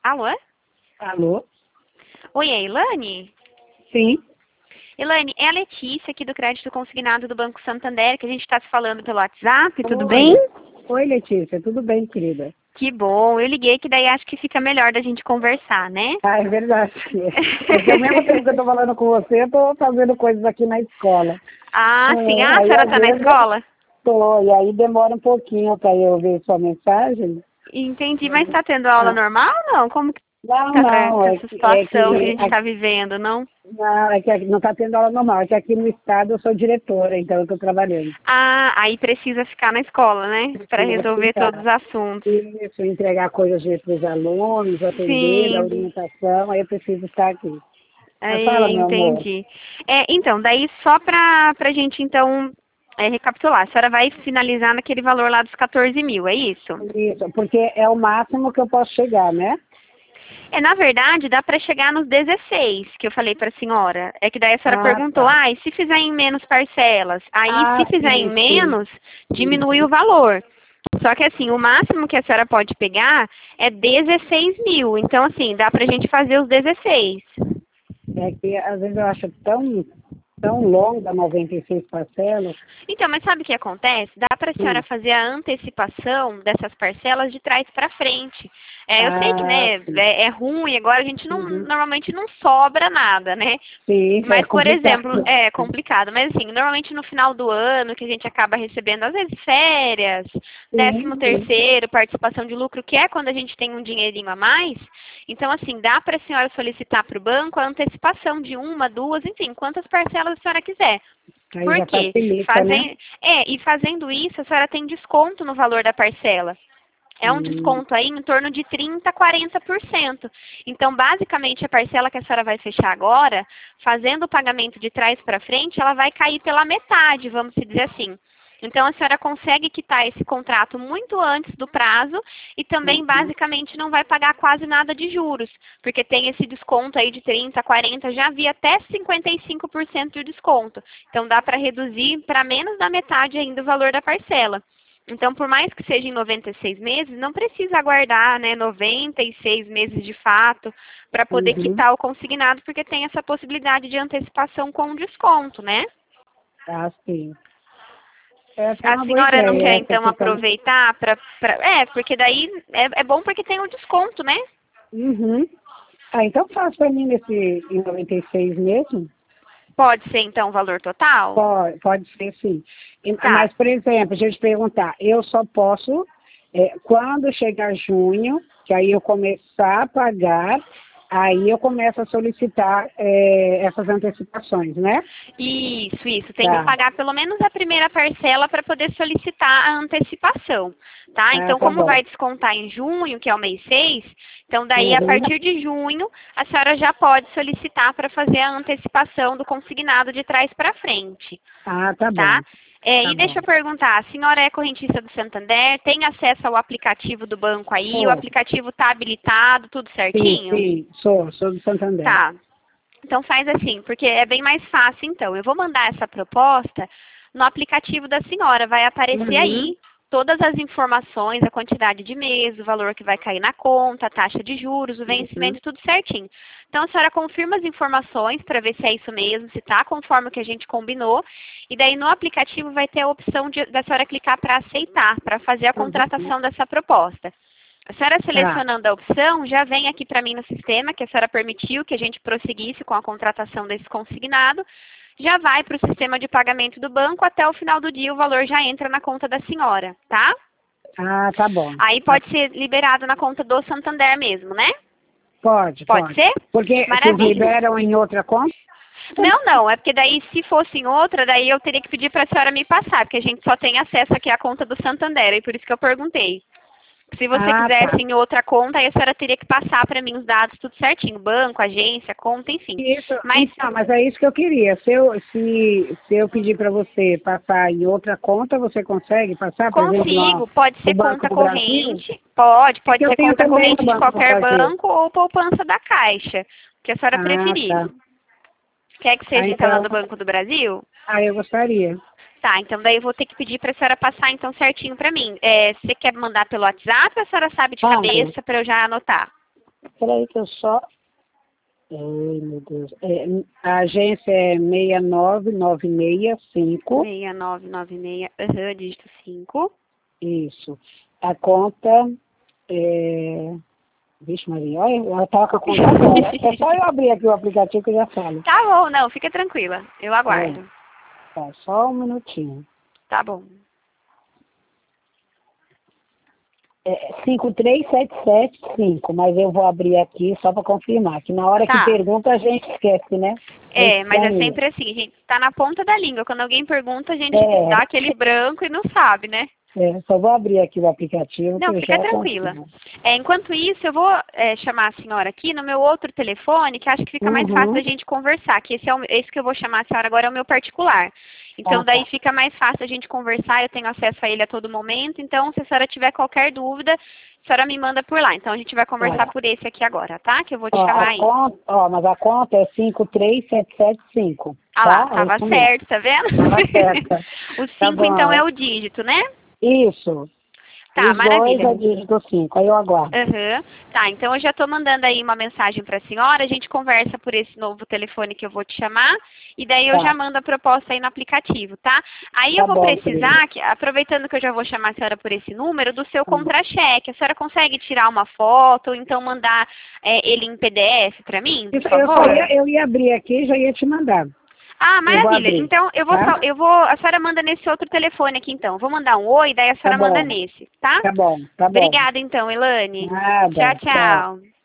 Alô? Alô? Oi, é a Ilane? Sim. Ilane, é a Letícia aqui do Crédito Consignado do Banco Santander, que a gente está se falando pelo WhatsApp, tudo Oi. bem? Oi, Letícia. Tudo bem, querida? Que bom, eu liguei que daí acho que fica melhor da gente conversar, né? Ah, é verdade. Porque ao mesmo tempo que eu tô falando com você, eu tô fazendo coisas aqui na escola. Ah, sim. Ah, a Aí senhora às tá na vezes escola? tô, e aí demora um pouquinho para eu ver sua mensagem. Entendi, mas tá tendo aula Ah, normal ou não? Como que não, tá não, com é essa que, é situação que a que, gente tá vivendo, não? não, é que aqui não está tendo aula normal, é que aqui no estado eu sou diretora, então eu estou trabalhando. Ah, aí precisa ficar na escola, né? Para Preciso resolver todos ficar. os assuntos. Isso, entregar coisas para os alunos, atender, dar Sim. orientação, aí eu preciso estar aqui. Mas fala, Aí, meu amor. entendi. Então, daí só pra gente, então, recapitular. A senhora vai finalizar naquele valor lá dos 14 mil, é isso? Isso, porque é o máximo que eu posso chegar, né? Na verdade, dá para chegar nos 16, que eu falei para a senhora. É que daí a senhora Ah, perguntou, tá. e se fizer em menos parcelas? Aí, se Ah, fizer em sim, sim. menos, diminui o Uhum. valor. Só que assim, o máximo que a senhora pode pegar é 16 mil. Então, assim, dá pra gente fazer os 16. É que às vezes eu acho tão longa 96 parcelas. Então, mas sabe o que acontece? Dá para a senhora Hum. fazer a antecipação dessas parcelas de trás para frente. Eu sei que, Ah, né, sim. é ruim, agora a gente Uhum. normalmente não sobra nada, né? Sim, é Mas, por exemplo, complicado. é complicado, mas assim, normalmente no final do ano que a gente acaba recebendo, às vezes, férias, décimo Sim, sim. terceiro, participação de lucro, que é quando a gente tem um dinheirinho a mais. Então, assim, dá para a senhora solicitar para o banco a antecipação de uma, duas, enfim, quantas parcelas a senhora quiser. Aí Por já quê? facilita, né? E fazendo isso, a senhora tem desconto no valor da parcela. É um Hum. desconto aí em torno de 30% a 40%. Então, basicamente, a parcela que a senhora vai fechar agora, fazendo o pagamento de trás para frente, ela vai cair pela metade, vamos dizer assim. Então, a senhora consegue quitar esse contrato muito antes do prazo e também, Uhum. basicamente, não vai pagar quase nada de juros, porque tem esse desconto aí de 30%, 40%, já havia até 55% de desconto. Então, dá para reduzir para menos da metade ainda o valor da parcela. Então, por mais que seja em 96 meses, não precisa aguardar, né, 96 meses de fato para poder Uhum. quitar o consignado, porque tem essa possibilidade de antecipação com desconto, né? Ah, sim. Essa é A uma boa senhora não ideia, quer essa então questão. aproveitar porque daí é bom porque tem o desconto, né? Uhum. Ah, então faz para mim em 96 mesmo? Pode ser então o valor total? Pode ser sim. Tá. Mas, por exemplo, deixa eu te perguntar, eu só posso, quando chegar junho, que aí eu começar a pagar, aí eu começo a solicitar essas antecipações, né? Isso. Tem que Tá. pagar pelo menos a primeira parcela para poder solicitar a antecipação, tá? Ah, Então, tá como bom. vai descontar em junho, que é o mês 6, então daí a Uhum. partir de junho a senhora já pode solicitar para fazer a antecipação do consignado de trás para frente, Ah, tá tá? bom. Tá E deixa bom. eu perguntar, a senhora é correntista do Santander, tem acesso ao aplicativo do banco aí, o Sou. aplicativo está habilitado, tudo Sim, certinho? sim, sou do Santander. Tá. Então faz assim, porque é bem mais fácil então. Eu vou mandar essa proposta no aplicativo da senhora. Vai aparecer Uhum. aí todas as informações, a quantidade de mês, o valor que vai cair na conta, a taxa de juros, o Uhum. vencimento, tudo certinho. Então a senhora confirma as informações para ver se é isso mesmo, se está conforme o que a gente combinou. E daí no aplicativo vai ter a opção da senhora clicar para aceitar, para fazer a Uhum. contratação dessa proposta. A senhora Tá. selecionando a opção, já vem aqui para mim no sistema que a senhora permitiu que a gente prosseguisse com a contratação desse consignado. Já vai para o sistema de pagamento do banco, até o final do dia o valor já entra na conta da senhora, tá? Ah, tá bom. Aí pode ser liberado na conta do Santander mesmo, né? Pode, Pode pode. ser? Porque vocês Maravilha. liberam em outra conta? Não, é porque daí se fosse em outra, daí eu teria que pedir para a senhora me passar, porque a gente só tem acesso aqui à conta do Santander, e por isso que eu perguntei. Se você Ah, quisesse tá. em outra conta, aí a senhora teria que passar para mim os dados tudo certinho, banco, agência, conta, enfim. Isso, Mas então, mas é isso que eu queria. Se eu pedir para você passar em outra conta, você consegue passar, por exemplo, consigo, pode no ser Banco conta do Brasil? corrente, pode Porque eu ser tenho conta também no corrente de Banco do qualquer Brasil. banco ou poupança da Caixa, o que a senhora Ah, preferir. tá. Quer que Ah, seja então a então, do Banco do Brasil? eu gostaria. Tá, então daí eu vou ter que pedir para a senhora passar então certinho para mim. Você quer mandar pelo WhatsApp ou a senhora sabe de Mando. cabeça para eu já anotar? peraí que eu só... Ai, meu Deus. A agência é 69965. 6996, dígito 5. Isso. A conta Vixe Maria, olha, ela toca com agora. É só eu abrir aqui o aplicativo que eu já falo. Tá bom, não, fica tranquila. Eu aguardo. Tá, só um minutinho. Tá bom. 53775, mas eu vou abrir aqui só para confirmar, que na hora Tá. que pergunta a gente esquece, né? Mas é sempre assim, gente, tá na ponta da língua. Quando alguém pergunta, a gente dá aquele branco e não sabe, né? Só vou abrir aqui o aplicativo. Não, que fica eu já tranquila. consigo. Enquanto isso, eu vou chamar a senhora aqui no meu outro telefone, que acho que fica mais fácil da gente conversar, que esse que eu vou chamar a senhora agora é o meu particular. Então, daí fica mais fácil a gente conversar, eu tenho acesso a ele a todo momento. Então, se a senhora tiver qualquer dúvida, a senhora me manda por lá. Então, a gente vai conversar por esse aqui agora, tá? Que eu vou te chamar aí. Mas a conta é 53775. Ah lá, tava certo, tá vendo? Tava certa. O 5, então, é o dígito, né? Isso. Tá, Os maravilha. 2 é dígito 5, aí eu aguardo. Tá, então eu já tô mandando aí uma mensagem pra senhora, a gente conversa por esse novo telefone que eu vou te chamar, e daí eu já mando a proposta aí no aplicativo, tá? Aí eu vou precisar, aproveitando que eu já vou chamar a senhora por esse número, do seu contra-cheque. A senhora consegue tirar uma foto ou então mandar ele em PDF pra mim, por favor? Eu ia abrir aqui e já ia te mandar. Ah, maravilha. Então, a senhora manda nesse outro telefone aqui, então. Vou mandar um oi, daí a senhora manda nesse, tá? Tá bom, tá bom. Obrigada, então, Elane. Nada. Tchau, tchau.